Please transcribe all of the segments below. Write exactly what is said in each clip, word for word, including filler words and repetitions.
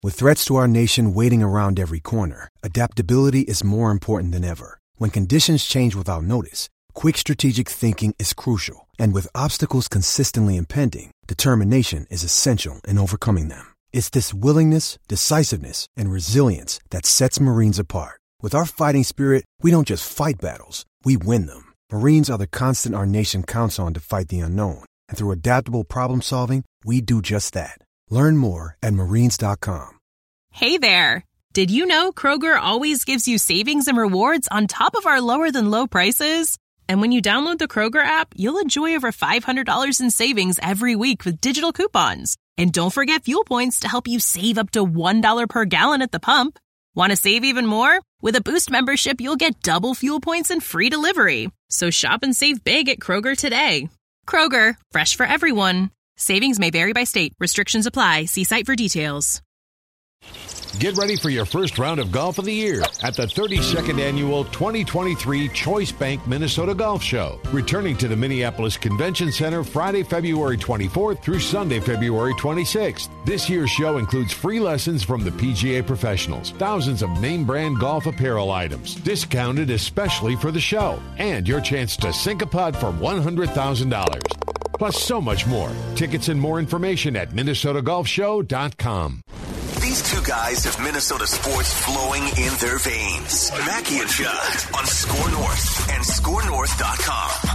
With threats to our nation waiting around every corner, adaptability is more important than ever. When conditions change without notice, quick strategic thinking is crucial. And with obstacles consistently impending, determination is essential in overcoming them. It's this willingness, decisiveness, and resilience that sets Marines apart. With our fighting spirit, we don't just fight battles, we win them. Marines are the constant our nation counts on to fight the unknown. And through adaptable problem solving, we do just that. Learn more at marines dot com. Hey there! Did you know Kroger always gives you savings and rewards on top of our lower-than-low prices? And when you download the Kroger app, you'll enjoy over five hundred dollars in savings every week with digital coupons. And don't forget fuel points to help you save up to one dollar per gallon at the pump. Want to save even more? With a Boost membership, you'll get double fuel points and free delivery. So shop and save big at Kroger today. Kroger, fresh for everyone. Savings may vary by state. Restrictions apply. See site for details. Get ready for your first round of golf of the year at the thirty-second Annual twenty twenty-three Choice Bank Minnesota Golf Show. Returning to the Minneapolis Convention Center Friday, February twenty-fourth through Sunday, February twenty-sixth. This year's show includes free lessons from the P G A professionals, thousands of name brand golf apparel items, discounted especially for the show, and your chance to sink a putt for one hundred thousand dollars. Plus so much more. Tickets and more information at minnesota golf show dot com. These two guys have Minnesota sports flowing in their veins. Mackey and Judd on Score North and score north dot com.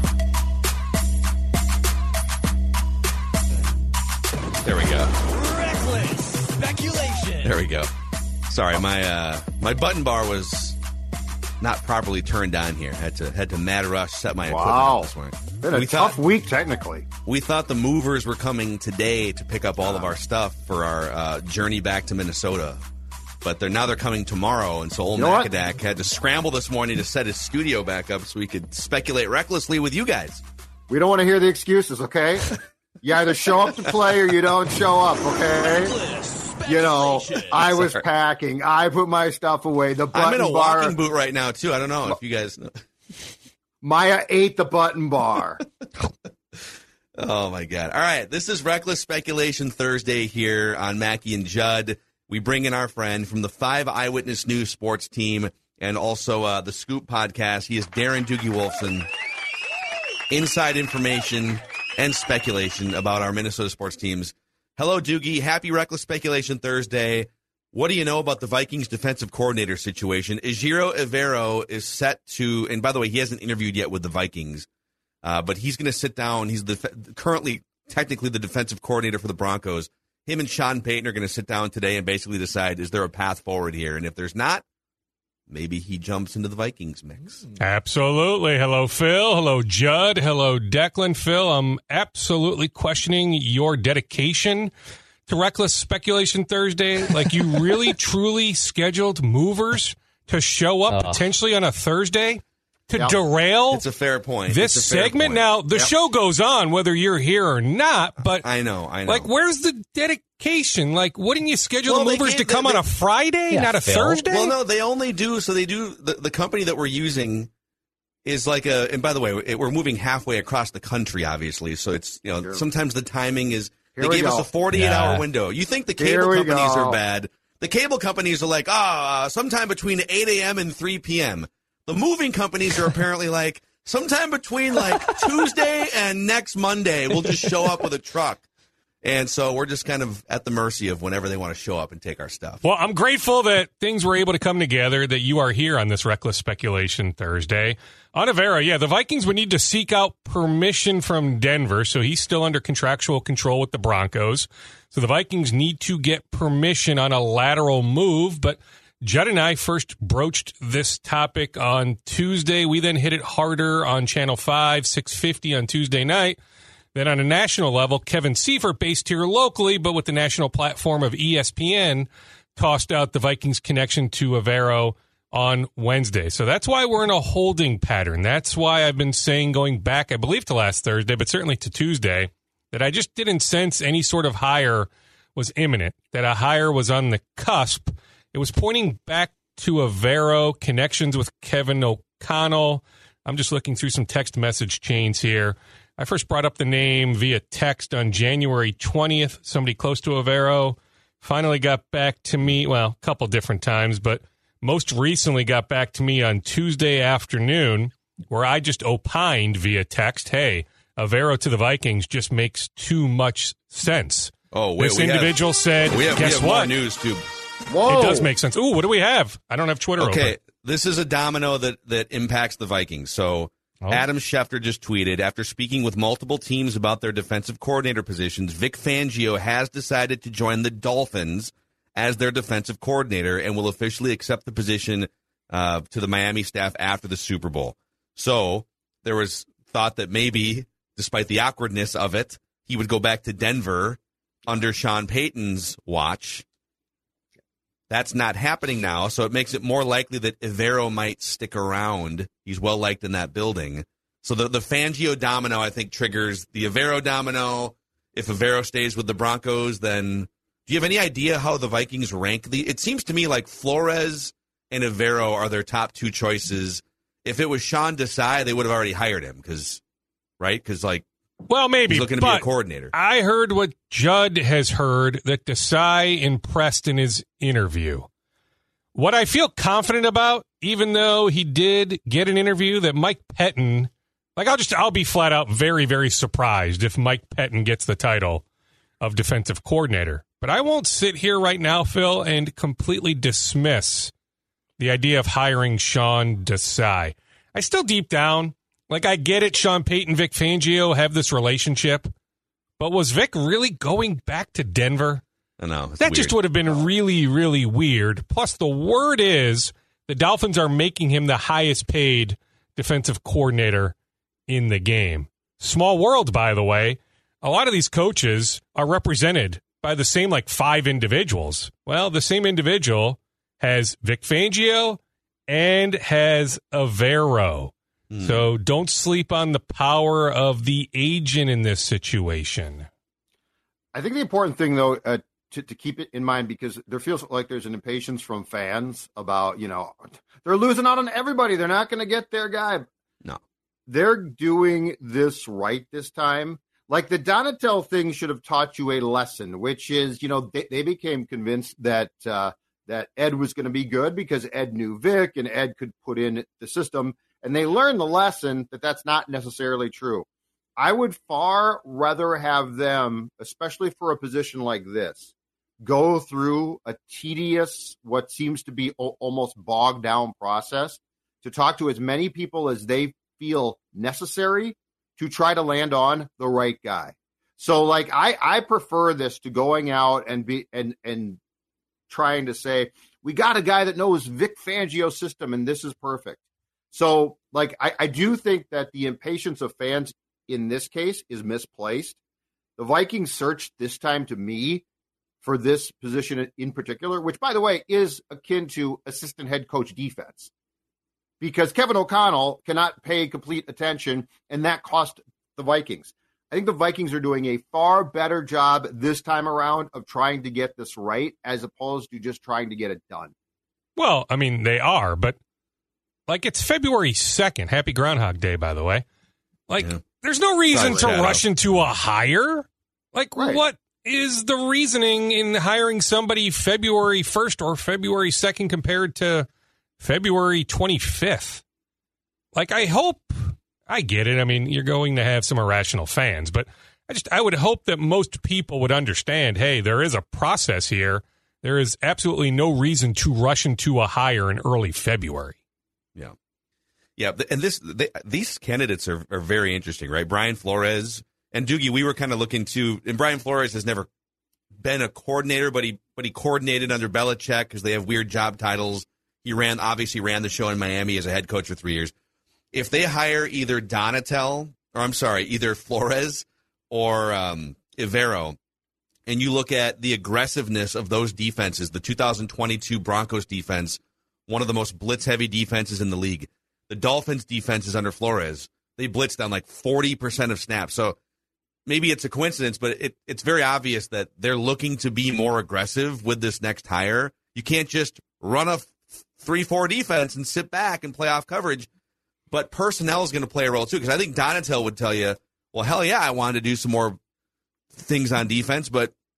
There we go. Reckless speculation. There we go. Sorry, my uh, my button bar was not properly turned on here. Had to had to mad rush set my equipment wow. up this morning. Been a we tough thought, week, technically. We thought the movers were coming today to pick up all of our stuff for our uh, journey back to Minnesota. But they're now they're coming tomorrow, and so old you know Macadac had to scramble this morning to set his studio back up so we could speculate recklessly with you guys. We don't want to hear the excuses, okay? You either show up to play or you don't show up, okay? You know, I was Sorry. packing. I put my stuff away. The button I'm in a bar, walking boot right now, too. I don't know if you guys know. Maya ate the button bar. Oh, my God. All right. This is Reckless Speculation Thursday here on Mackey and Judd. We bring in our friend from the Five Eyewitness News sports team and also uh, the Scoop podcast. He is Darren Doogie Wolfson. Inside information and speculation about our Minnesota sports teams. Hello, Doogie. Happy Reckless Speculation Thursday. What do you know about the Vikings defensive coordinator situation? Ejiro Evero is set to, and by the way, he hasn't interviewed yet with the Vikings, uh, but he's going to sit down. He's the, currently, technically, the defensive coordinator for the Broncos. Him and Sean Payton are going to sit down today and basically decide, is there a path forward here? And if there's not, maybe he jumps into the Vikings mix. Absolutely. Hello, Phil. Hello, Judd. Hello, Declan. Phil, I'm absolutely questioning your dedication to Reckless Speculation Thursday. Like, you really, truly scheduled movers to show up uh, potentially on a Thursday to yep. derail it's a fair point. this it's a fair segment? Point. Now, the yep. show goes on whether you're here or not, but I know, I know. Like, where's the dedication? Like, wouldn't you schedule well, the movers to come they, on a Friday, yeah, not a Phil. Thursday? Well, no, they only do, so they do, the, the company that we're using is like a, and by the way, it, we're moving halfway across the country, obviously, so it's, you know, sure. sometimes the timing is, Here they gave go. us a forty-eight hour yeah. window. You think the cable companies go. are bad. The cable companies are like, ah, oh, sometime between eight a.m. and three p.m. The moving companies are apparently like, sometime between like Tuesday and next Monday, we'll just show up with a truck. And so we're just kind of at the mercy of whenever they want to show up and take our stuff. Well, I'm grateful that things were able to come together, that you are here on this Reckless Speculation Thursday. On Evero, yeah, the Vikings would need to seek out permission from Denver, so he's still under contractual control with the Broncos. So the Vikings need to get permission on a lateral move, but Judd and I first broached this topic on Tuesday. We then hit it harder on Channel five, six fifty on Tuesday night. Then on a national level, Kevin Seifert, based here locally, but with the national platform of E S P N, tossed out the Vikings connection to Evero on Wednesday. So that's why we're in a holding pattern. That's why I've been saying, going back, I believe, to last Thursday, but certainly to Tuesday, that I just didn't sense any sort of hire was imminent, that a hire was on the cusp. It was pointing back to Evero, connections with Kevin O'Connell. I'm just looking through some text message chains here. I first brought up the name via text on January twentieth. Somebody close to Evero finally got back to me, well, a couple different times, but most recently got back to me on Tuesday afternoon, where I just opined via text, hey, Evero to the Vikings just makes too much sense. Oh, wait, this we individual have, said, we have, guess we have what? More news, too. Whoa. It does make sense. Ooh, what do we have? I don't have Twitter okay, open. this is a domino that, that impacts the Vikings. So oh. Adam Schefter just tweeted, after speaking with multiple teams about their defensive coordinator positions, Vic Fangio has decided to join the Dolphins as their defensive coordinator and will officially accept the position uh, to the Miami staff after the Super Bowl. So there was thought that maybe, despite the awkwardness of it, he would go back to Denver under Sean Payton's watch. That's not happening now, so it makes it more likely that Evero might stick around. He's well-liked in that building. So the, the Fangio domino, I think, triggers the Evero domino. If Evero stays with the Broncos, then do you have any idea how the Vikings rank? The? It seems to me like Flores and Evero are their top two choices. If it was Sean Desai, they would have already hired him, because, right? Because, like, well, maybe, he's looking to but be a coordinator. I heard what Judd has heard, that Desai impressed in his interview. What I feel confident about, even though he did get an interview, that Mike Pettin, like I'll just, I'll be flat out very, very surprised if Mike Pettin gets the title of defensive coordinator. But I won't sit here right now, Phil, and completely dismiss the idea of hiring Sean Desai. I still deep down, like, I get it, Sean Payton, Vic Fangio have this relationship, but was Vic really going back to Denver? I know. That weird. Just would have been really, really weird. Plus, the word is the Dolphins are making him the highest paid defensive coordinator in the game. Small world, by the way. A lot of these coaches are represented by the same, like, five individuals. Well, the same individual has Vic Fangio and has Evero. So don't sleep on the power of the agent in this situation. I think the important thing, though, uh, to, to keep it in mind, because there feels like there's an impatience from fans about, you know, they're losing out on everybody. They're not going to get their guy. No. They're doing this right this time. Like the Donatel thing should have taught you a lesson, which is, you know, they, they became convinced that uh, that Ed was going to be good because Ed knew Vic and Ed could put in the system. And they learned the lesson that that's not necessarily true. I would far rather have them, especially for a position like this, go through a tedious, what seems to be o- almost bogged down process to talk to as many people as they feel necessary to try to land on the right guy. So, like, I, I prefer this to going out and be and and trying to say, we got a guy that knows Vic Fangio's system and this is perfect. So, like, I, I do think that the impatience of fans in this case is misplaced. The Vikings searched this time, to me, for this position in particular, which, by the way, is akin to assistant head coach defense. Because Kevin O'Connell cannot pay complete attention, and that cost the Vikings. I think the Vikings are doing a far better job this time around of trying to get this right as opposed to just trying to get it done. Well, I mean, they are, but like, it's February second. Happy Groundhog Day, by the way. Like, yeah. There's no reason Sorry, to rush into a hire. Like, right. What is the reasoning in hiring somebody February first or February second compared to February twenty-fifth? Like, I hope, I get it. I mean, you're going to have some irrational fans, but I just, I would hope that most people would understand, hey, there is a process here. There is absolutely no reason to rush into a hire in early February. Yeah. Yeah, and this they, these candidates are, are very interesting, right? Brian Flores and Doogie, we were kind of looking to, and Brian Flores has never been a coordinator, but he but he coordinated under Belichick because they have weird job titles. He ran, obviously ran the show in Miami as a head coach for three years. If they hire either Donatel, or I'm sorry, either Flores or um, Evero, and you look at the aggressiveness of those defenses, the two thousand twenty-two Broncos defense, one of the most blitz-heavy defenses in the league. The Dolphins' defense is under Flores. They blitzed on like forty percent of snaps. So maybe it's a coincidence, but it, it's very obvious that they're looking to be more aggressive with this next hire. You can't just run a three four defense and sit back and play off coverage. But personnel is going to play a role, too, because I think Donatel would tell you, well, hell yeah, I wanted to do some more things on defense, but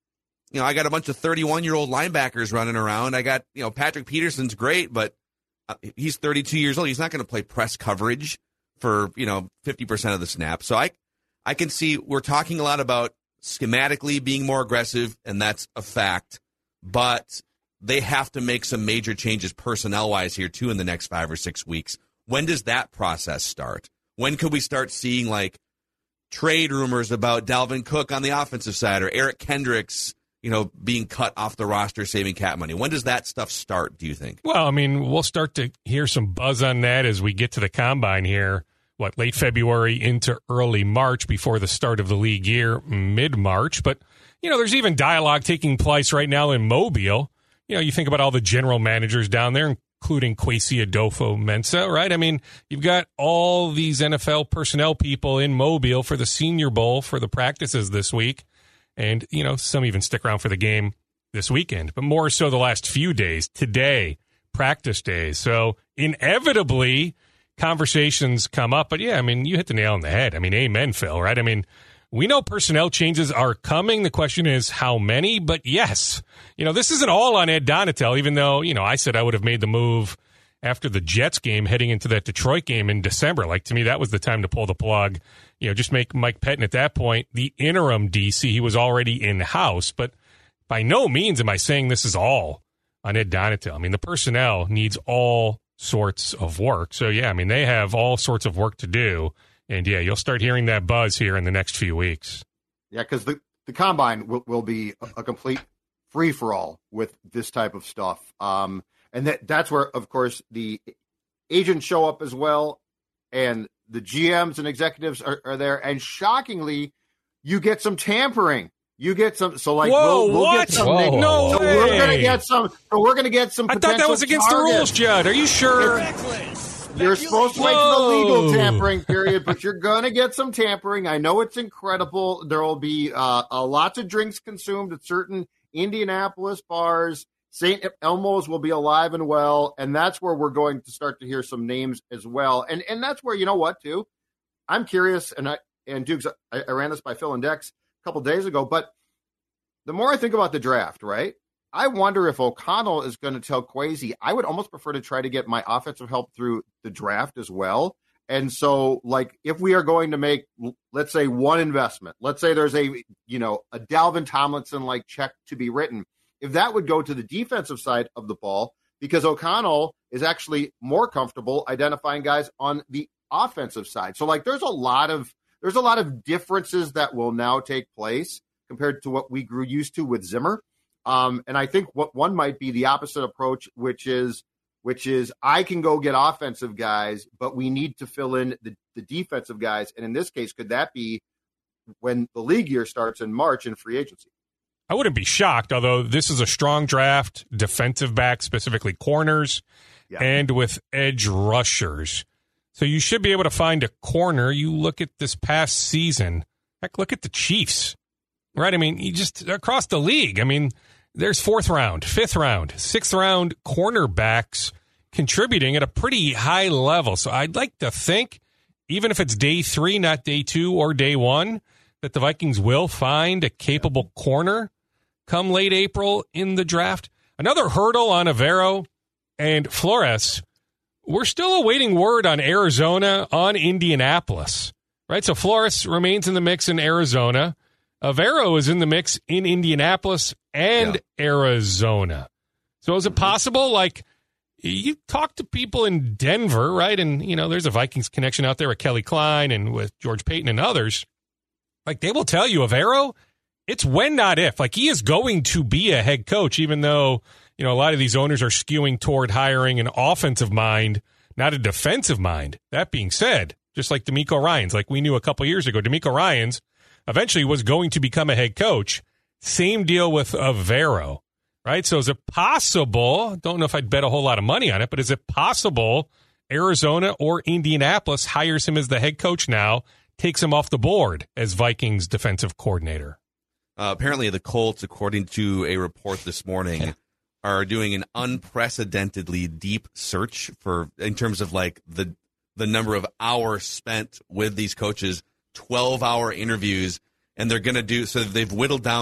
you know, I got a bunch of thirty-one-year-old linebackers running around. I got, you know, Patrick Peterson's great, but he's thirty-two years old. He's not going to play press coverage for, you know, fifty percent of the snaps. So I, I can see we're talking a lot about schematically being more aggressive, and that's a fact. But they have to make some major changes personnel-wise here, too, in the next five or six weeks. When does that process start? When could we start seeing, like, trade rumors about Dalvin Cook on the offensive side or Eric Kendricks, you know, being cut off the roster, saving cap money? When does that stuff start, do you think? Well, I mean, we'll start to hear some buzz on that as we get to the combine here, what, late February into early March before the start of the league year, mid-March. But, you know, there's even dialogue taking place right now in Mobile. You know, you think about all the general managers down there, including Kwesi Adolfo-Mensah, right? I mean, you've got all these N F L personnel people in Mobile for the Senior Bowl for the practices this week. And, you know, some even stick around for the game this weekend, but more so the last few days, today, practice days. So inevitably, conversations come up. But, yeah, I mean, you hit the nail on the head. I mean, amen, Phil, right? I mean, we know personnel changes are coming. The question is how many, but yes. You know, this isn't all on Ed Donatel, even though, you know, I said I would have made the move after the Jets game heading into that Detroit game in December. Like, to me, that was the time to pull the plug. You know, just make Mike Pettin at that point the interim D C. He was already in-house, but by no means am I saying this is all on Ed Donatel. I mean, the personnel needs all sorts of work. So, yeah, I mean, they have all sorts of work to do. And, yeah, you'll start hearing that buzz here in the next few weeks. Yeah, because the, the combine will, will be a, a complete free-for-all with this type of stuff. Um, and that that's where, of course, the agents show up as well, and the G Ms and executives are, are there. And shockingly, you get some tampering. You get some, so like, Whoa, we'll, we'll what? get some. Whoa. No so way. we're going to get some, so we're going to get some I thought that was against targets. the rules, Judd. Are you sure? You're supposed to wait for the legal tampering period, but you're going to get some tampering. I know it's incredible. There will be uh, a lots of drinks consumed at certain Indianapolis bars. Saint Elmo's will be alive and well, and that's where we're going to start to hear some names as well. And and that's where, you know what, too? I'm curious, and I and Dukes, I, I ran this by Phil and Dex a couple days ago, but the more I think about the draft, right, I wonder if O'Connell is going to tell Kwesi, I would almost prefer to try to get my offensive help through the draft as well. And so, like, if we are going to make, let's say, one investment, let's say there's a, you know, a Dalvin Tomlinson-like check to be written, if that would go to the defensive side of the ball, because O'Connell is actually more comfortable identifying guys on the offensive side. So, like, there's a lot of, there's a lot of differences that will now take place compared to what we grew used to with Zimmer. Um, and I think what one might be the opposite approach, which is, which is I can go get offensive guys, but we need to fill in the, the defensive guys. And in this case, could that be when the league year starts in March in free agency? I wouldn't be shocked, although this is a strong draft, defensive back, specifically corners, yeah. and with edge rushers. So you should be able to find a corner. You look at this past season. Heck, look at the Chiefs, right? I mean, you just across the league. I mean, there's fourth round, fifth round, sixth round cornerbacks contributing at a pretty high level. So I'd like to think, even if it's day three, not day two or day one, that the Vikings will find a capable corner come late April in the draft. Another hurdle on Avero and Flores. We're still awaiting word on Arizona, on Indianapolis, right? So Flores remains in the mix in Arizona. Avero is in the mix in Indianapolis and yeah. Arizona. So is it possible, like, you talk to people in Denver, right? And, you know, there's a Vikings connection out there with Kelly Klein and with George Payton and others. Like, they will tell you, Avero, it's when, not if. Like, he is going to be a head coach, even though, you know, a lot of these owners are skewing toward hiring an offensive mind, not a defensive mind. That being said, just like DeMeco Ryans, like we knew a couple years ago, DeMeco Ryans eventually was going to become a head coach. Same deal with Avero, right? So is it possible, don't know if I'd bet a whole lot of money on it, but is it possible Arizona or Indianapolis hires him as the head coach now, takes him off the board as Vikings defensive coordinator? Uh, apparently the Colts, according to a report this morning, are doing an unprecedentedly deep search for, in terms of like the the number of hours spent with these coaches, twelve hour interviews, and they're going to do, so they've whittled down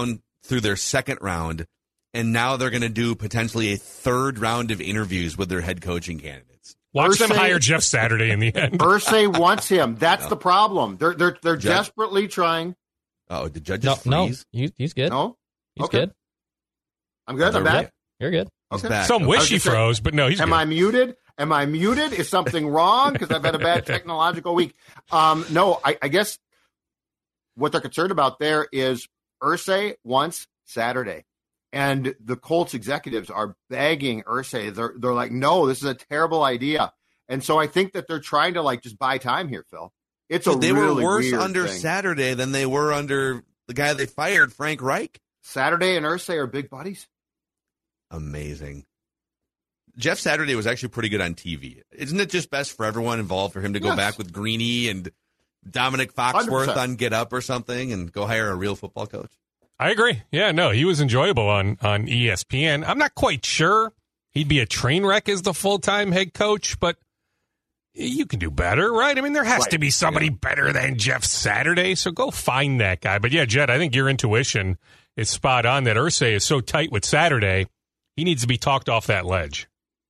through their second round, and now they're going to do potentially a third round of interviews with their head coaching candidates. Watch Irsay, them hire Jeff Saturday in the end. Irsay wants him. That's No. the problem. They're they're they're Judge? desperately trying. Oh, did Judge No, just no, freeze? he, he's good. No, He's okay. good. I'm good. I'm You're back. good. You're good. He's Okay. back. Some Okay. wish was he just saying, froze, but no, he's Am good. I muted? Am I muted? Is something wrong? Because I've had a bad technological week. Um, no, I, I guess what they're concerned about there is Irsay wants Saturday. And the Colts executives are begging Irsay. They're, they're like, no, this is a terrible idea. And so I think that they're trying to like just buy time here, Phil. It's So a they really were worse weird under thing. Saturday than they were under the guy they fired, Frank Reich. Saturday and Irsay are big buddies. Amazing. Jeff Saturday was actually pretty good on T V. Isn't it just best for everyone involved for him to go Yes. back with Greeny and Dominic Foxworth one hundred percent. on Get Up or something and go hire a real football coach? I agree. Yeah, no, he was enjoyable on, on E S P N. I'm not quite sure he'd be a train wreck as the full-time head coach, but you can do better, right? I mean, there has Right. to be somebody better than Jeff Saturday, so go find that guy. But yeah, Jed, I think your intuition is spot on that Irsay is so tight with Saturday, he needs to be talked off that ledge.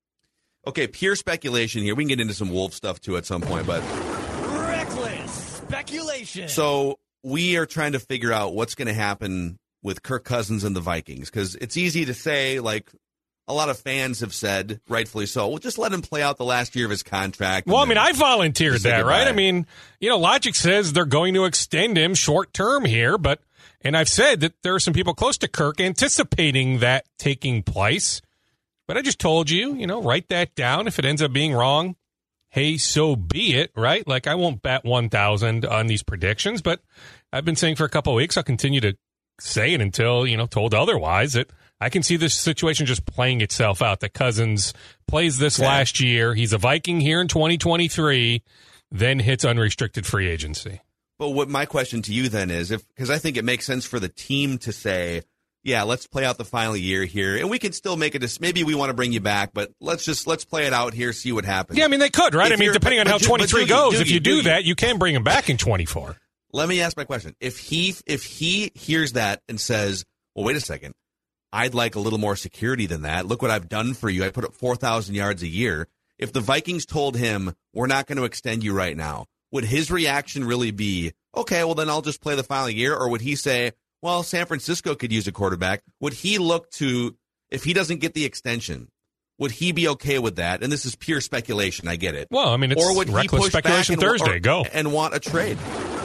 Okay, pure speculation here. We can get into some Wolf stuff too at some point, but Reckless speculation. so we are trying to figure out what's going to happen with Kirk Cousins and the Vikings because it's easy to say, like a lot of fans have said, rightfully so, well, just let him play out the last year of his contract. Well, I and mean, then I volunteered just say that, right? goodbye. I mean, you know, logic says they're going to extend him short term here, but, and I've said that there are some people close to Kirk anticipating that taking place. But I just told you, you know, write that down. If it ends up being wrong, hey, so be it, right? Like, I won't bet one thousand on these predictions, but I've been saying for a couple of weeks, I'll continue to say it until, you know, told otherwise, that I can see this situation just playing itself out, that Cousins plays this Okay. last year. He's a Viking here in twenty twenty-three, then hits unrestricted free agency. But what my question to you then is, if because I think it makes sense for the team to say, yeah, let's play out the final year here, and we can still make it. Maybe we want to bring you back, but let's just let's play it out here, see what happens. Yeah, I mean, they could, right? If I mean, you're- depending on but how do- but twenty-three do you- goes, do if you- you do do you? that, you can bring him back in twenty-four. Let me ask my question: If he if he hears that and says, "Well, wait a second, I'd like a little more security than that. Look what I've done for you. I put up four thousand yards a year." If the Vikings told him, "We're not going to extend you right now," would his reaction really be, "Okay, well then I'll just play the final year," or would he say, well, San Francisco could use a quarterback? Would he look to, if he doesn't get the extension, would he be okay with that? And this is pure speculation. I get it. Well, I mean, it's or would he reckless push speculation back and, Thursday. or- Go. and want a trade?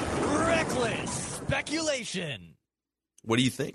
Reckless speculation. What do you think?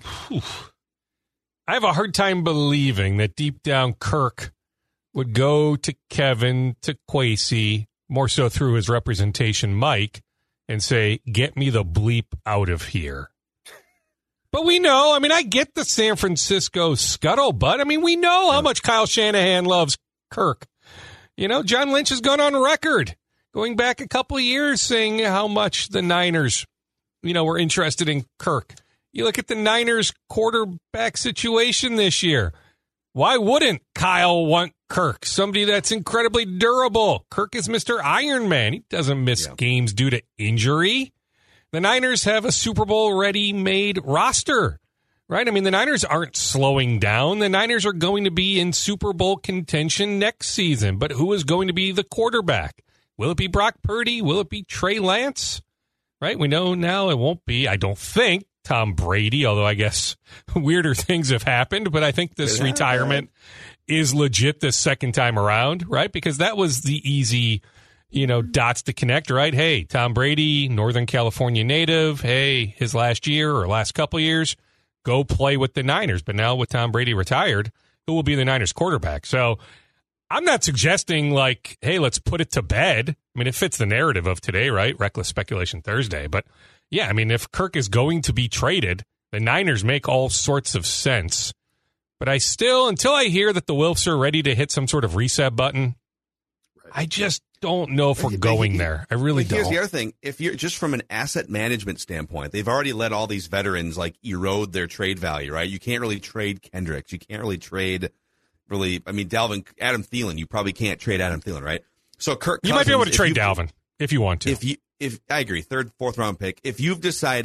I have a hard time believing that deep down Kirk would go to Kevin, to Kwesi, more so through his representation, Mike, and say, get me the bleep out of here. But we know, I mean, I get the San Francisco scuttlebutt. I mean, we know how much Kyle Shanahan loves Kirk. You know, John Lynch has gone on record going back a couple of years saying how much the Niners, you know, were interested in Kirk. You look at the Niners quarterback situation this year. Why wouldn't Kyle want Kirk? Somebody that's incredibly durable. Kirk is Mister Iron Man. He doesn't miss Yeah. games due to injury. The Niners have a Super Bowl ready-made roster, right? I mean, the Niners aren't slowing down. The Niners are going to be in Super Bowl contention next season. But who is going to be the quarterback? Will it be Brock Purdy? Will it be Trey Lance? Right? We know now it won't be, I don't think, Tom Brady, although I guess weirder things have happened. But I think this Yeah. retirement is legit this second time around, right? Because that was the easy, you know, dots to connect, right? Hey, Tom Brady, Northern California native. Hey, his last year or last couple years, go play with the Niners. But now with Tom Brady retired, who will be the Niners quarterback? So I'm not suggesting like, hey, let's put it to bed. I mean, it fits the narrative of today, right? Reckless Speculation Thursday. But yeah, I mean, if Kirk is going to be traded, the Niners make all sorts of sense. But I still, until I hear that the Wilfs are ready to hit some sort of reset button, I just don't know if we're But going he- there. I really but here's don't. the other thing. If you're just from an asset management standpoint, they've already let all these veterans like erode their trade value, right? You can't really trade Kendricks. You can't really trade really, I mean, Dalvin, Adam Thielen, you probably can't trade Adam Thielen, right? So Kirk You might be able to Cousins, trade if you- Dalvin if you want to. If you, if I agree, third, fourth round pick. If you've decided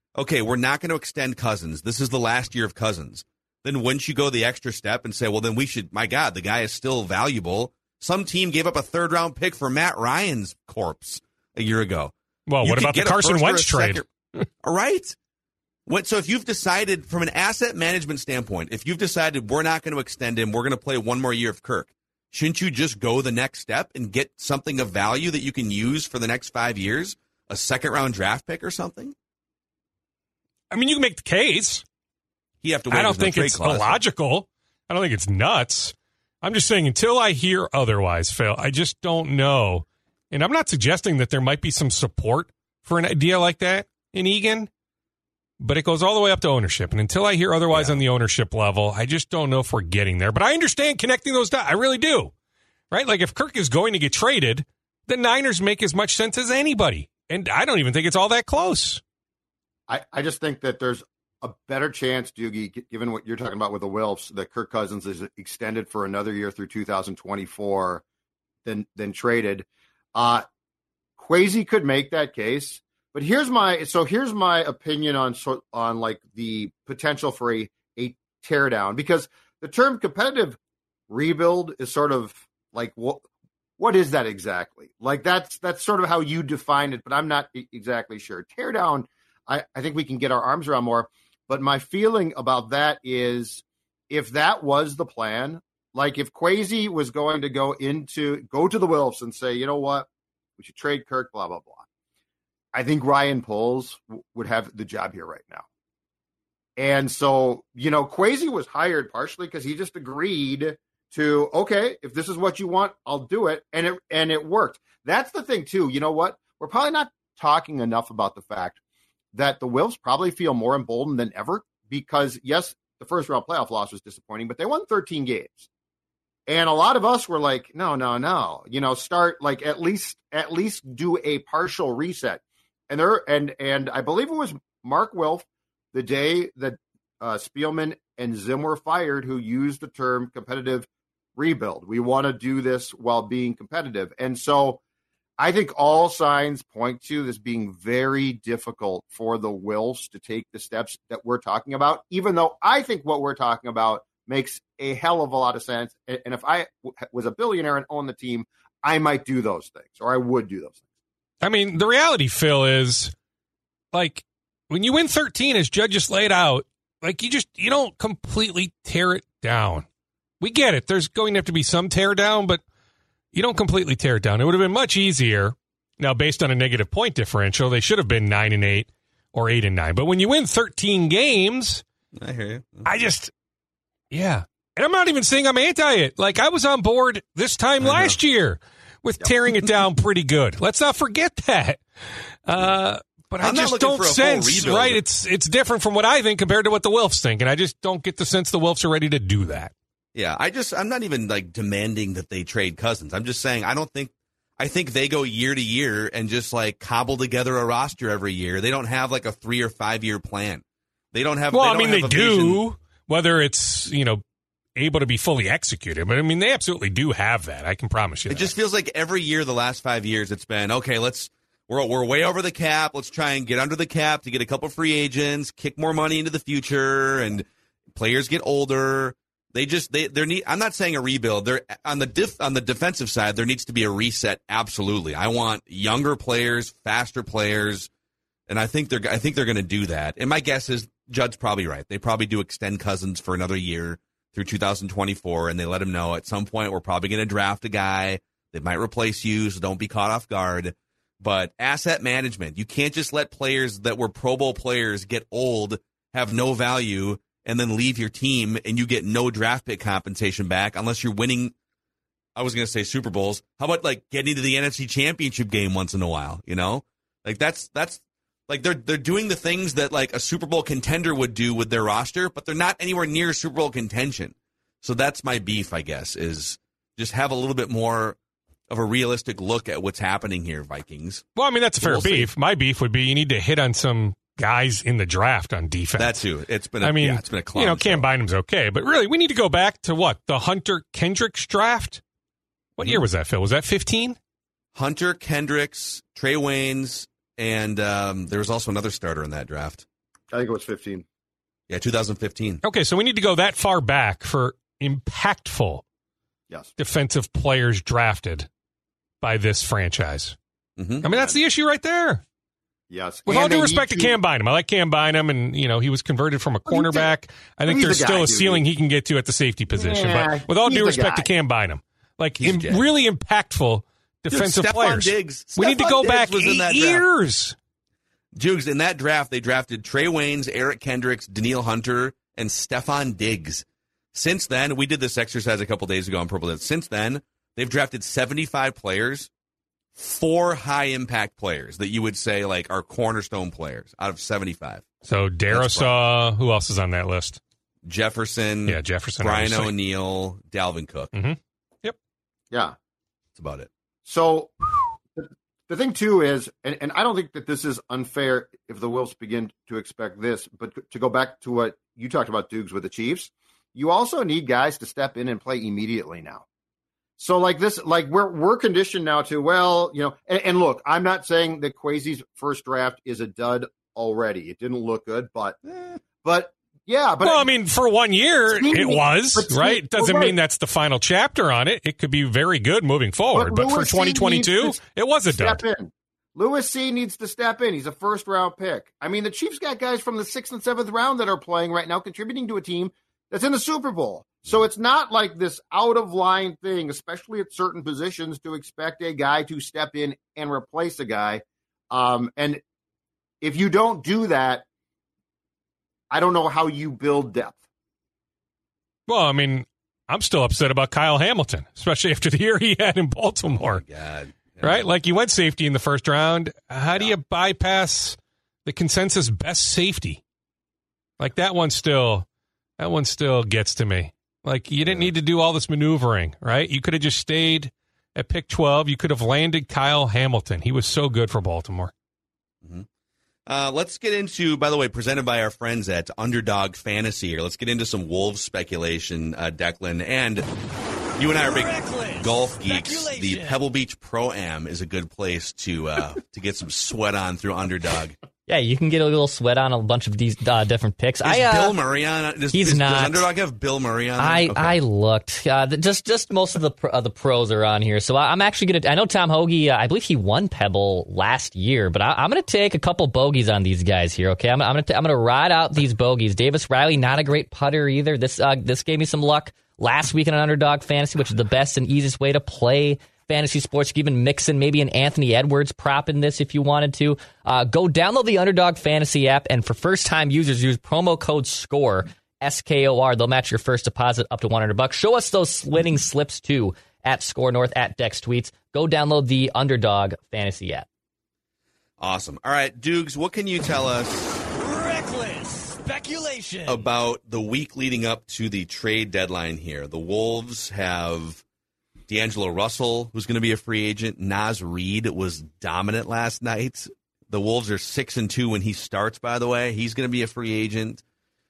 okay, we're not going to extend Cousins. This is the last year of Cousins. Then wouldn't you go the extra step and say, well, then we should, my God, the guy is still valuable. Some team gave up a third round pick for Matt Ryan's corpse a year ago. Well, you what about the Carson Wentz trade? All right. What, so if you've decided from an asset management standpoint, if you've decided we're not going to extend him, we're going to play one more year of Kirk, shouldn't you just go the next step and get something of value that you can use for the next five years? A second round draft pick or something? I mean, you can make the case. You have to wait. I don't think it's clause. illogical. I don't think it's nuts. I'm just saying until I hear otherwise, Phil, I just don't know. And I'm not suggesting that there might be some support for an idea like that in Egan, but it goes all the way up to ownership. And until I hear otherwise yeah. on the ownership level, I just don't know if we're getting there. But I understand connecting those dots. I really do. Right? Like if Kirk is going to get traded, the Niners make as much sense as anybody. And I don't even think it's all that close. I, I just think that there's a better chance, Doogie, given what you're talking about with the Wilfs, that Kirk Cousins is extended for another year through two thousand twenty-four than than traded. Uh, Kwesi could make that case, but here's my so here's my opinion on on like the potential for a a teardown, because the term competitive rebuild is sort of like what what is that exactly? Like that's that's sort of how you define it, but I'm not exactly sure. Teardown, I, I think we can get our arms around more. But my feeling about that is if that was the plan, like if Kwesi was going to go into go to the Wilfs and say, you know what, we should trade Kirk, blah, blah, blah. I think Ryan Poles w- would have the job here right now. And so, you know, Kwesi was hired partially because he just agreed to, okay, if this is what you want, I'll do it. And it and it worked. That's the thing, too. You know what? We're probably not talking enough about the fact that the Wilfs probably feel more emboldened than ever because, yes, the first round playoff loss was disappointing, but they won thirteen games. And a lot of us were like, no, no, no, you know, start like at least at least do a partial reset. And there and and I believe it was Mark Wilf the day that uh, Spielman and Zim were fired who used the term competitive rebuild. We want to do this while being competitive. And so I think all signs point to this being very difficult for the Wilfs to take the steps that we're talking about, even though I think what we're talking about makes a hell of a lot of sense. And if I was a billionaire and owned the team, I might do those things, or I would do those things. I mean, the reality, Phil, is like when you win thirteen, as Judd just laid out, like you just you don't completely tear it down. We get it. There's going to have to be some tear down, but you don't completely tear it down. It would have been much easier. Now, based on a negative point differential, they should have been nine and eight or eight and nine. But when you win thirteen games, I hear you. I just, yeah. And I'm not even saying I'm anti it. Like I was on board this time I last know. year with yep. tearing it down pretty good. Let's not forget that. Uh, but I'm I just don't sense, right? It's it's different from what I think compared to what the Wilfs think, and I just don't get the sense the Wilfs are ready to do that. Yeah, I just, I'm not even like demanding that they trade Cousins. I'm just saying, I don't think, I think they go year to year and just like cobble together a roster every year. They don't have like a three or five year plan. They don't have, well, they I mean, they do, vision. Whether it's, you know, able to be fully executed. But I mean, they absolutely do have that. I can promise you It that. just feels like every year, the last five years, it's been, okay, let's, we're, we're way over the cap. Let's try and get under the cap to get a couple free agents, kick more money into the future, and players get older. They just they there need. I'm not saying a rebuild. There on the diff, on the defensive side, there needs to be a reset. Absolutely, I want younger players, faster players, and I think they're I think they're going to do that. And my guess is Judd's probably right. They probably do extend Cousins for another year through two thousand twenty-four, and they let him know at some point we're probably going to draft a guy that might replace you, so don't be caught off guard. But asset management, you can't just let players that were Pro Bowl players get old, have no value, and then leave your team and you get no draft pick compensation back unless you're winning, I was going to say Super Bowls. How about like getting to the N F C Championship game once in a while, you know? Like that's, that's like they're, they're doing the things that like a Super Bowl contender would do with their roster, but they're not anywhere near Super Bowl contention. So that's my beef, I guess, is just have a little bit more of a realistic look at what's happening here, Vikings. Well, I mean, that's a fair we'll beef. See. My beef would be you need to hit on some guys in the draft on defense. That too. It's been a, I mean, yeah, it's been a clown you know, show. Cam Bynum's okay, but really we need to go back to what? The Hunter Kendricks draft? What year was that, Phil? Was that fifteen? Hunter Kendricks, Trey Waynes, and um, there was also another starter in that draft. I think it was fifteen. Yeah, two thousand fifteen. Okay, so we need to go that far back for impactful yes. defensive players drafted by this franchise. Mm-hmm. I mean, that's the issue right there. Yes. With and all due they respect to need Cam Bynum, I like Cam Bynum, and you know he was converted from a Well, he's cornerback. the- I think he's there's the still guy, a dude. ceiling he can get to at the safety position. Yeah, but with all he's due the respect guy. to Cam Bynum, like He's im- jacked. really impactful defensive Stephon players. Diggs. We need to Stephon go Diggs back was in eight that draft. years. Jugs, in that draft, they drafted Trey Waynes, Eric Kendricks, Daniil Hunter, and Stephon Diggs. Since then, we did this exercise a couple days ago on Purple Days. Since then, they've drafted seventy-five players, four high-impact players that you would say like are cornerstone players out of seventy-five. So Darrisaw, who else is on that list? Jefferson, Yeah, Jefferson. Brian obviously. O'Neill, Dalvin Cook. Mm-hmm. Yeah. That's about it. So the, the thing too is, and, and I don't think that this is unfair if the Wolves begin to expect this, but to go back to what you talked about, Dukes, with the Chiefs, you also need guys to step in and play immediately now. So like this, like we're we're conditioned now to, well, you know, and, and look, I'm not saying that Kwesi's first draft is a dud already. It didn't look good, but but yeah, but well, I mean, for one year See, it was, but see, right? It doesn't well, right. mean that's the final chapter on it. It could be very good moving forward. But, But for Lewis C. twenty twenty-two, needs to it was a step dud. in. Lewis C needs to step in. He's a first round pick. I mean, the Chiefs got guys from the sixth and seventh round that are playing right now, contributing to a team that's in the Super Bowl. So it's not like this out of line thing, especially at certain positions, to expect a guy to step in and replace a guy. Um, and if you don't do that, I don't know how you build depth. Well, I mean, I'm still upset about Kyle Hamilton, especially after the year he had in Baltimore. Oh, God. Right? Like you went safety in the first round. How do you bypass the consensus best safety? Like that one still, that one still gets to me. Like you didn't need to do all this maneuvering, right? You could have just stayed at pick twelve. You could have landed Kyle Hamilton. He was so good for Baltimore. Mm-hmm. Uh, let's get into, by the way, presented by our friends at Underdog Fantasy here. Let's get into some Wolves speculation, uh, Declan. And you and I are big Reckless golf geeks. The speculation. Pebble Beach Pro-Am is a good place to uh, to get some sweat on through Underdog. Yeah, you can get a little sweat on a bunch of these uh, different picks. Is I, uh, Bill Murray on? Does, he's does, not. Does Underdog have Bill Murray on? there? I, Okay. I looked. Uh, th- just just most of the pr- uh, the pros are on here, so I, I'm actually gonna. I know Tom Hoagie. Uh, I believe he won Pebble last year, but I, I'm gonna take a couple bogeys on these guys here. Okay, I'm, I'm gonna t- I'm gonna ride out these bogeys. Davis Riley, not a great putter either. This uh, this gave me some luck last week in an Underdog Fantasy, which is the best and easiest way to play fantasy sports. You can even mix in maybe an Anthony Edwards prop in this if you wanted to. Uh, go download the Underdog Fantasy app, and for first-time users, use promo code SCORE, S K O R. They'll match your first deposit up to one hundred bucks. Show us those winning slips, too, at Score North, at Dex Tweets. Go download the Underdog Fantasy app. Awesome. All right, Dukes, what can you tell us Reckless speculation. about the week leading up to the trade deadline here? The Wolves have D'Angelo Russell, who's going to be a free agent. Naz Reid was dominant last night. The Wolves are six and two when he starts, by the way. He's going to be a free agent.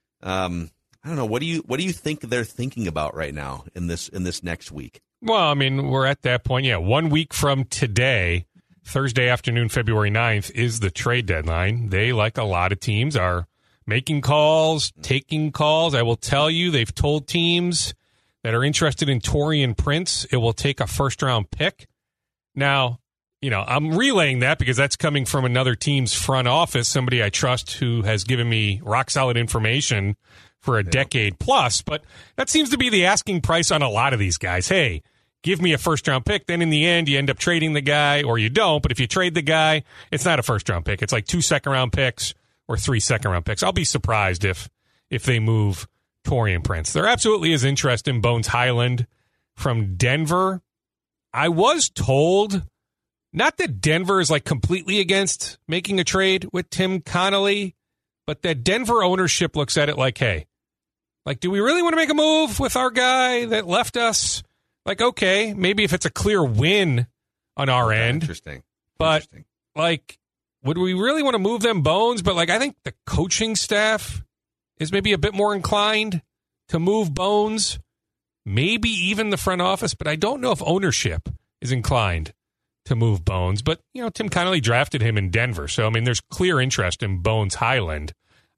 Um, I don't know. What do you what do you think they're thinking about right now in this in this next week? Well, I mean, we're at that point. Yeah, one week from today, Thursday afternoon, February ninth, is the trade deadline. They, like a lot of teams, are making calls, taking calls. I will tell you, they've told teams that are interested in Taurean Prince, it will take a first-round pick. Now, you know, I'm relaying that because that's coming from another team's front office, somebody I trust who has given me rock-solid information for a decade plus. But that seems to be the asking price on a lot of these guys. Hey, give me a first-round pick. Then in the end, you end up trading the guy, or you don't. But if you trade the guy, it's not a first-round pick. It's like two second-round picks or three second-round picks. I'll be surprised if if they move Taurean Prince. There absolutely is interest in Bones Highland from Denver. I was told, not that Denver is like completely against making a trade with Tim Connolly, but that Denver ownership looks at it like, hey, like, do we really want to make a move with our guy that left us? Like, okay, maybe if it's a clear win on our Okay, end. Interesting. But, Interesting. like, would we really want to move them Bones? But, like, I think the coaching staff is maybe a bit more inclined to move Bones, maybe even the front office, but I don't know if ownership is inclined to move Bones. But, you know, Tim Connolly drafted him in Denver, so, I mean, there's clear interest in Bones Highland.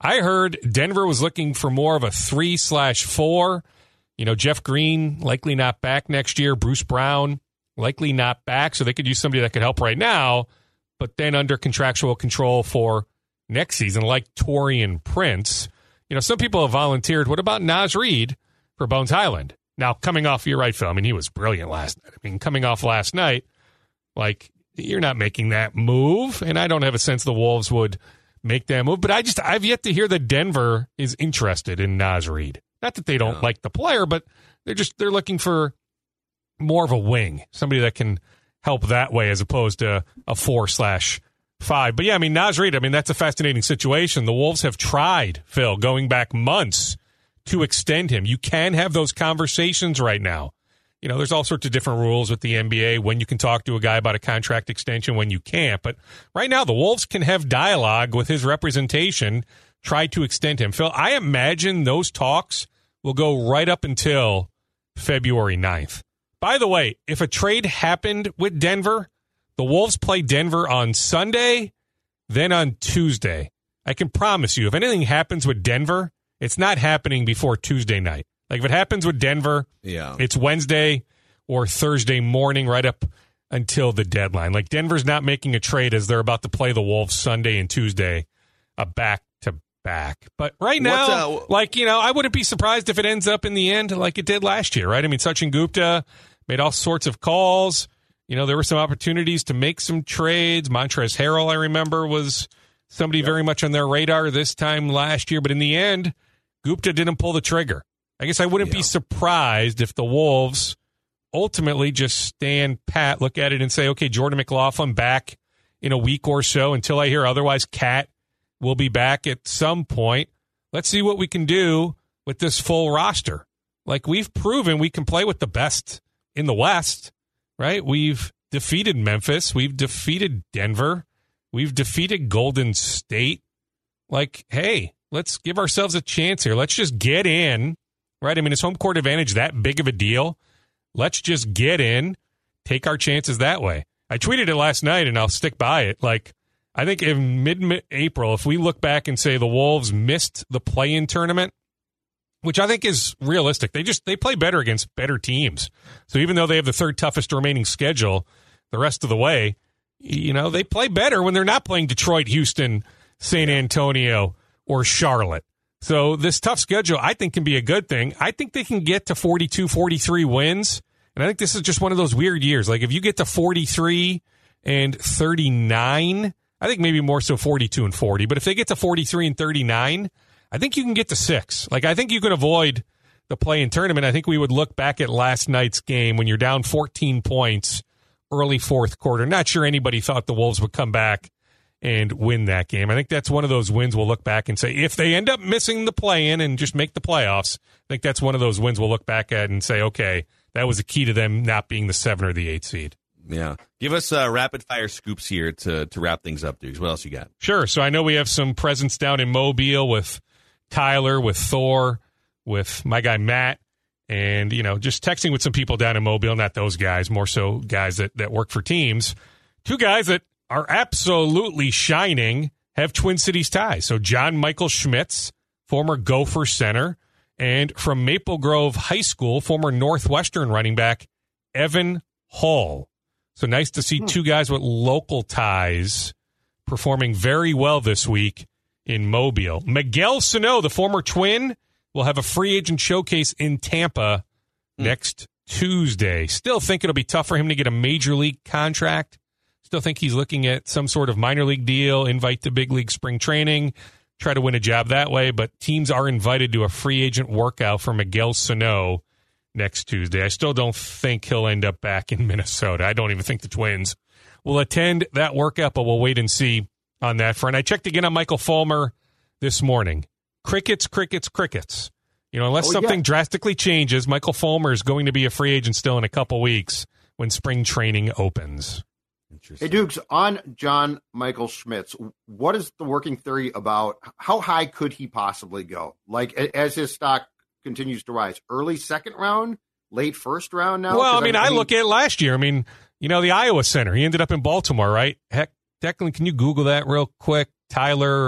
I heard Denver was looking for more of a three slash four. You know, Jeff Green likely not back next year. Bruce Brown likely not back. So they could use somebody that could help right now, but then under contractual control for next season, like Taurean Prince. You know, some people have volunteered. What about Naz Reid for Bones Highland? Now, coming off, you're right, Phil. I mean, he was brilliant last night. I mean, coming off last night, like, you're not making that move. And I don't have a sense the Wolves would make that move. But I just, I've yet to hear that Denver is interested in Naz Reid. Not that they don't no. like the player, but they're just, they're looking for more of a wing, somebody that can help that way as opposed to a four slash five. But yeah, I mean, Naz Reid, I mean, that's a fascinating situation. The Wolves have tried, Phil, going back months to extend him. You can have those conversations right now. You know, there's all sorts of different rules with the N B A, when you can talk to a guy about a contract extension, when you can't. But right now, the Wolves can have dialogue with his representation, try to extend him. Phil, I imagine those talks will go right up until February ninth. By the way, if a trade happened with Denver, the Wolves play Denver on Sunday, then on Tuesday. I can promise you, if anything happens with Denver, it's not happening before Tuesday night. Like, if it happens with Denver, yeah. it's Wednesday or Thursday morning right up until the deadline. Like, Denver's not making a trade as they're about to play the Wolves Sunday and Tuesday a back-to-back. But right now, uh, like, you know, I wouldn't be surprised if it ends up in the end like it did last year, right? I mean, Sachin Gupta made all sorts of calls. You know, there were some opportunities to make some trades. Montrezl Harrell, I remember, was somebody yep. very much on their radar this time last year. But in the end, Gupta didn't pull the trigger. I guess I wouldn't yeah. be surprised if the Wolves ultimately just stand pat, look at it and say, okay, Jordan McLaughlin back in a week or so until I hear otherwise. Cat will be back at some point. Let's see what we can do with this full roster. Like, we've proven we can play with the best in the West, right? We've defeated Memphis. We've defeated Denver. We've defeated Golden State. Like, hey, let's give ourselves a chance here. Let's just get in, right? I mean, is home court advantage that big of a deal? Let's just get in, take our chances that way. I tweeted it last night, and I'll stick by it. Like, I think in mid-April, if we look back and say the Wolves missed the play-in tournament, which I think is realistic, they just they play better against better teams. So even though they have the third toughest remaining schedule the rest of the way, you know, they play better when they're not playing Detroit, Houston, San Antonio, or Charlotte. So this tough schedule, I think, can be a good thing. I think they can get to forty-two, forty-three wins. And I think this is just one of those weird years. Like, if you get to forty-three and thirty-nine, I think maybe more so forty-two and forty. But if they get to forty-three and thirty-nine, I think you can get to six. Like, I think you can avoid the play-in tournament. I think we would look back at last night's game when you're down fourteen points early fourth quarter. Not sure anybody thought the Wolves would come back and win that game. I think that's one of those wins we'll look back and say, if they end up missing the play-in and just make the playoffs, I think that's one of those wins we'll look back at and say, okay, that was the key to them not being the seven or the eight seed. Yeah. Give us uh, rapid-fire scoops here to, to wrap things up, Dukes. What else you got? Sure. So I know we have some presence down in Mobile with Tyler, with Thor, with my guy Matt, and, you know, just texting with some people down in Mobile, not those guys, more so guys that, that work for teams. Two guys that are absolutely shining have Twin Cities ties. So John Michael Schmitz, former Gopher center, and from Maple Grove High School, former Northwestern running back Evan Hall. So nice to see two guys with local ties performing very well this week in Mobile. Miguel Sano, the former Twin, will have a free agent showcase in Tampa mm. next Tuesday. Still think it'll be tough for him to get a major league contract. Still think he's looking at some sort of minor league deal, invite to big league spring training, try to win a job that way. But teams are invited to a free agent workout for Miguel Sano next Tuesday. I still don't think he'll end up back in Minnesota. I don't even think the Twins will attend that workout, but we'll wait and see on that front. I checked again on Michael Fulmer this morning. Crickets, crickets, crickets. You know, unless oh, something yeah. drastically changes, Michael Fulmer is going to be a free agent still in a couple weeks when spring training opens. Hey, Dukes, on John Michael Schmitz, what is the working theory about how high could he possibly go? Like, as his stock continues to rise, early second round, late first round now? Well, I mean, I, I mean, look at last year. I mean, you know, the Iowa Center, he ended up in Baltimore, right? Heck, Declan, can you Google that real quick? Tyler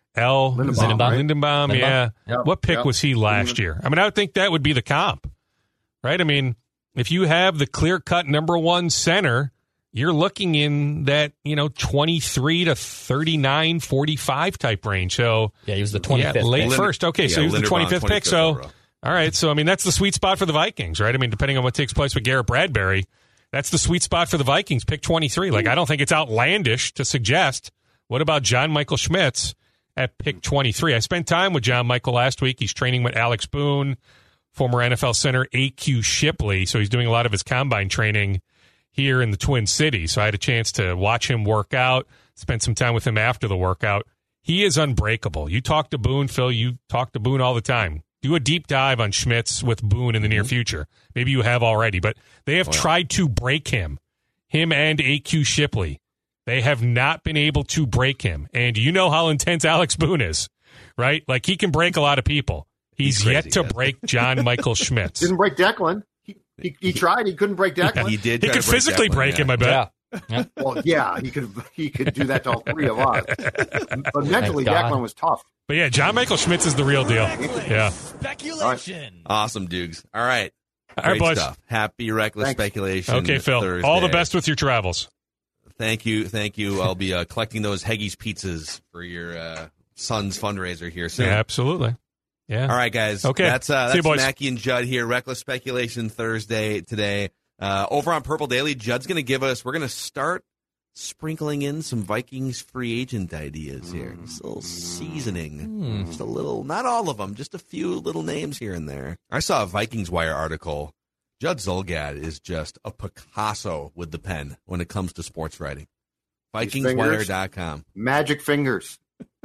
L. Lindenbaum, Lindenbaum. right? Lindenbaum, Lindenbaum. yeah. Yep, What pick yep. was he last year? I mean, I would think that would be the comp, right? I mean, if you have the clear-cut number one center, you're looking in that, you know, twenty-three to thirty-nine, forty-five type range. So, Yeah, he was the yeah, twenty-fifth. late pick. first. Okay, Yeah, so he was the Linderbaum, twenty-fifth pick. So, overall. all right. So, I mean, that's the sweet spot for the Vikings, right? I mean, depending on what takes place with Garrett Bradbury, that's the sweet spot for the Vikings. Pick twenty-three. Like, I don't think it's outlandish to suggest. What about John Michael Schmitz at pick twenty-three? I spent time with John Michael last week. He's training with Alex Boone, former N F L center A Q Shipley. So he's doing a lot of his combine training here in the Twin Cities. So I had a chance to watch him work out, spend some time with him after the workout. He is unbreakable. You talk to Boone, Phil, you talk to Boone all the time. Do a deep dive on Schmitz with Boone in the near future. Maybe you have already, but they have Oh, yeah. tried to break him, him and A Q Shipley. They have not been able to break him. And you know how intense Alex Boone is, right? Like, he can break a lot of people. He's, He's crazy, yet to yeah. break John Michael Schmitz. Didn't break Declan. He, he, he tried. He couldn't break Declan. He did. He try could to break physically Declan, break yeah. him, I bet. Yeah. Well, yeah, he could. He could do that to all three of us. But mentally, Thank God. Declan was tough. But yeah, John Michael Schmitz is the real deal. Reckless Yeah. Speculation. Awesome, Dukes. All right. All right, Great boys. stuff. Happy Reckless Thanks. Speculation. Okay, Phil. Thursday. All the best with your travels. Thank you. Thank you. I'll be uh, collecting those Heggy's pizzas for your uh, son's fundraiser here soon. Yeah, absolutely. Yeah. All right, guys. Okay. That's, uh, See you, that's boys. Mackie and Judd here. Reckless Speculation Thursday today. Uh, over on Purple Daily, Judd's going to give us, we're going to start sprinkling in some Vikings free agent ideas here. Just a little seasoning. Just a little, not all of them, just a few little names here and there. I saw a Vikings Wire article. Judd Zulgad is just a Picasso with the pen when it comes to sports writing. Vikings Wire dot com. Magic fingers.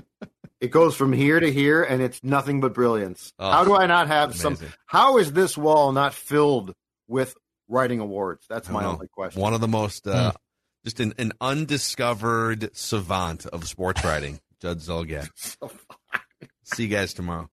It goes from here to here, and it's nothing but brilliance. Oh, how do I not have amazing. some? How is this wall not filled with writing awards? That's my I know. only question. One of the most, uh, just an, an undiscovered savant of sports writing, Judd Zulgad. See you guys tomorrow.